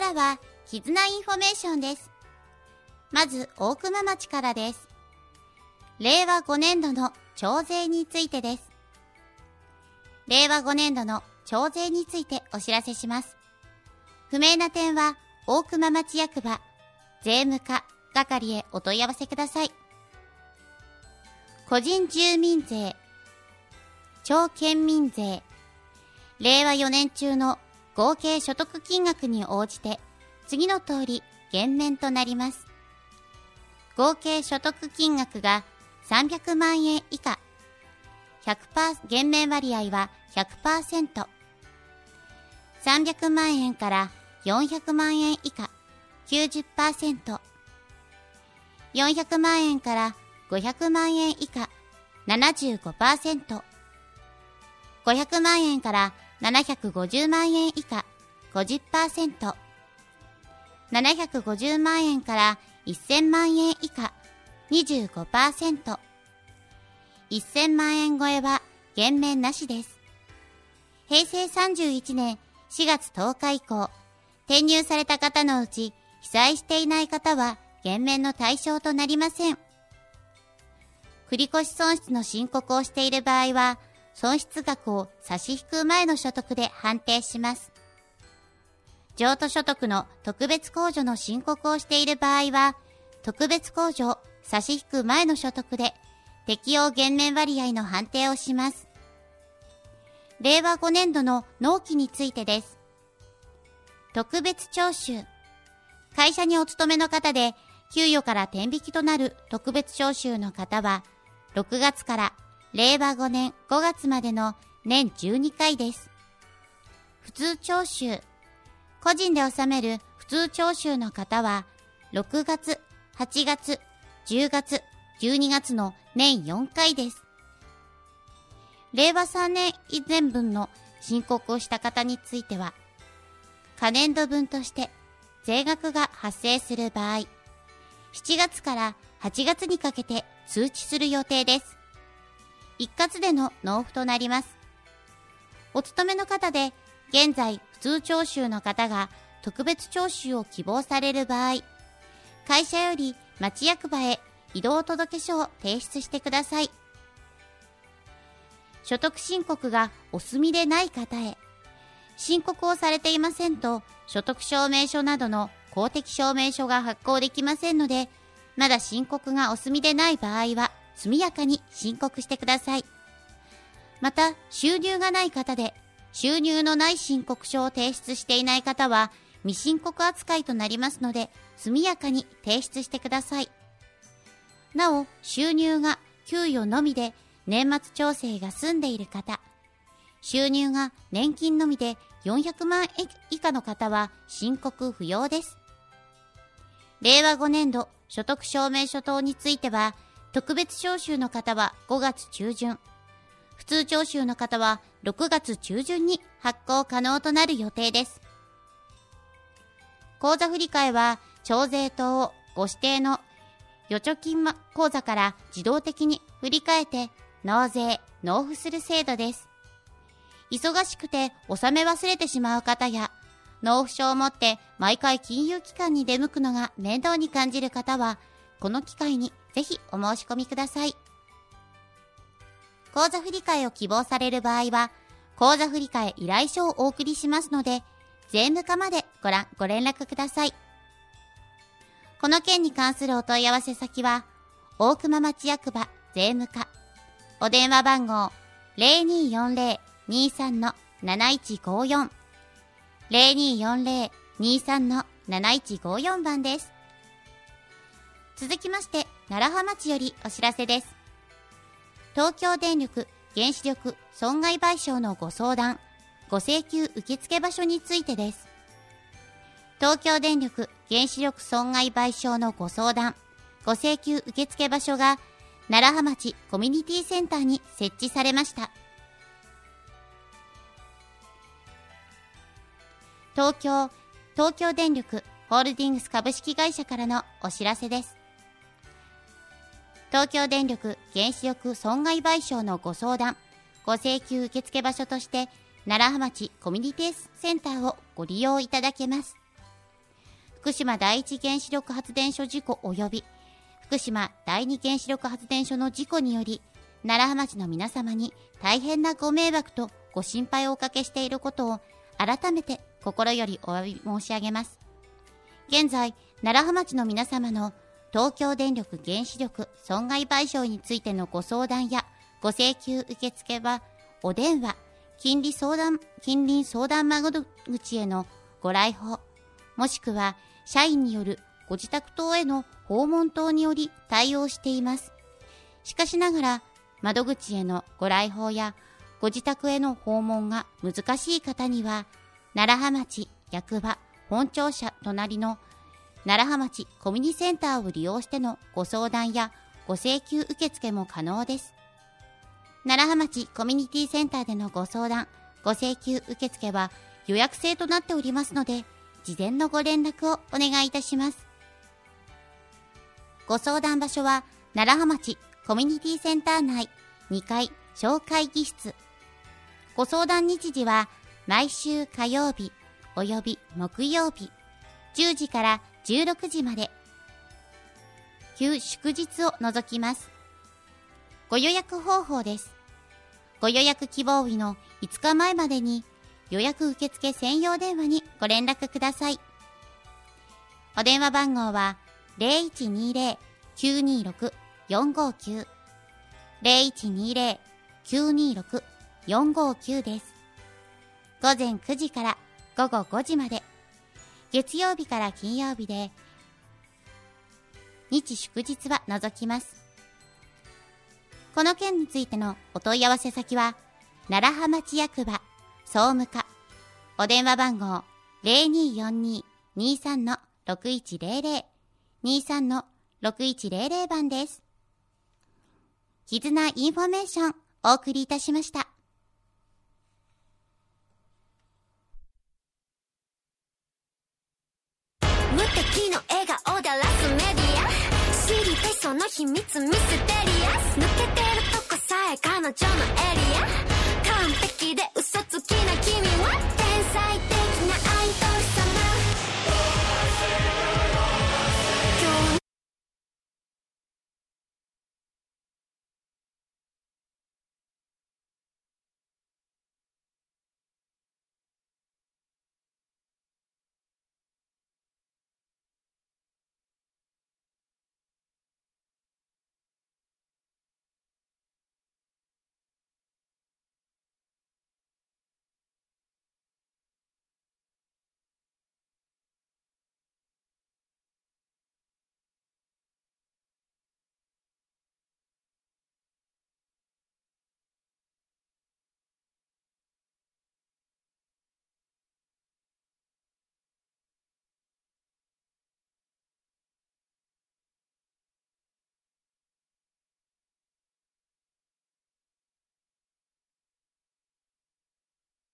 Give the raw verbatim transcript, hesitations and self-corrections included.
からは絆インフォメーションです。まず大熊町からです。れいわごねんどの徴税についてです。れいわごねんどの徴税についてお知らせします。不明な点は大熊町役場税務課係へお問い合わせください。個人住民税、町県民税、れいわよねん中の合計所得金額に応じて次の通り減免となります。合計所得金額がさんびゃくまんえん以下、ひゃくパーセント 減免割合は ひゃくパーセント、さんびゃくまんえんからよんひゃくまんえん以下 きゅうじゅっパーセント、よんひゃくまんえんからごひゃくまんえん以下 ななじゅうごパーセント、ごひゃくまんえんからななひゃくごじゅうまんえん以下 ごじゅっパーセント、ななひゃくごじゅうまんえんからせんまんえん以下 にじゅうごパーセント、せんまんえん超えは減免なしです。へいせいさんじゅういちねんしがつとおか以降、転入された方のうち被災していない方は減免の対象となりません。繰越損失の申告をしている場合は、損失額を差し引く前の所得で判定します。譲渡所得の特別控除の申告をしている場合は、特別控除を差し引く前の所得で適用減免割合の判定をします。れいわごねんどの納期についてです。特別徴収。会社にお勤めの方で、給与から天引きとなる特別徴収の方は、ろくがつかられいわごねんごがつまでの年じゅうにかいです。普通徴収。個人で納める普通徴収の方は、ろくがつ、はちがつ、じゅうがつ、じゅうにがつの年よんかいです。れいわさんねん以前分の申告をした方については、可年度分として税額が発生する場合、しちがつからはちがつにかけて通知する予定です。一括での納付となります。お勤めの方で、現在普通徴収の方が特別徴収を希望される場合、会社より町役場へ異動届書を提出してください。所得申告がお済みでない方へ、申告をされていませんと、所得証明書などの公的証明書が発行できませんので、まだ申告がお済みでない場合は、速やかに申告してください。また、収入がない方で、収入のない申告書を提出していない方は、未申告扱いとなりますので、速やかに提出してください。なお、収入が給与のみで年末調整が済んでいる方、収入が年金のみでよんひゃくまんえん以下の方は申告不要です。れいわごねんど所得証明書等については、特別徴収の方はごがつちゅうじゅん、普通徴収の方はろくがつちゅうじゅんに発行可能となる予定です。口座振替は、徴税等をご指定の預貯金口座から自動的に振り替えて納税・納付する制度です。忙しくて納め忘れてしまう方や、納付書を持って毎回金融機関に出向くのが面倒に感じる方は、この機会にぜひお申し込みください。口座振替を希望される場合は、口座振替依頼書をお送りしますので、税務課までご覧ご連絡ください。この件に関するお問い合わせ先は、大熊町役場税務課、お電話番号 ゼロにーよんゼロ にーさん なないちごよん、ゼロにーよんゼロ にーさん なないちごよん 番です。続きまして、楢葉町よりお知らせです。東京電力原子力損害賠償のご相談、ご請求受付場所についてです。東京電力原子力損害賠償のご相談、ご請求受付場所が楢葉町コミュニティセンターに設置されました。東京、東京電力ホールディングス株式会社からのお知らせです。東京電力原子力損害賠償のご相談、ご請求受付場所として楢葉町コミュニティセンターをご利用いただけます。 福島第一原子力発電所事故及び福島第二原子力発電所の事故により、楢葉町の皆様に大変なご迷惑とご心配をおかけしていることを改めて心よりお詫び申し上げます。現在、楢葉町の皆様の東京電力原子力損害賠償についてのご相談やご請求受付は、お電話、近隣相談、近隣相談窓口へのご来訪、もしくは社員によるご自宅等への訪問等により対応しています。しかしながら、窓口へのご来訪やご自宅への訪問が難しい方には、楢葉町役場本庁舎隣の楢葉町コミュニセンターを利用してのご相談やご請求受付も可能です。楢葉町コミュニティセンターでのご相談、ご請求受付は予約制となっておりますので、事前のご連絡をお願いいたします。ご相談場所は楢葉町コミュニティセンター内にかい小会議室。ご相談日時は毎週火曜日および木曜日じゅうじからじゅうろくじまで。休祝日を除きます。ご予約方法です。ご予約希望日のいつかまえまでに予約受付専用電話にご連絡ください。お電話番号は ゼロいちにゼロ きゅうにろく よんごきゅう ゼロいちにゼロ きゅうにろく よんごきゅう です。午前くじから午後ごじまで、月曜日から金曜日で、日祝日は除きます。この件についてのお問い合わせ先は、楢葉町役場総務課、お電話番号 ゼロにーよんにー にーさん ろくいちゼロゼロ にーさん ろくいちゼロゼロ 番です。絆インフォメーションお送りいたしました。 無敵の笑顔だらすメディア、知りたいその秘密ミステリアス、抜けてるとこさえ彼女の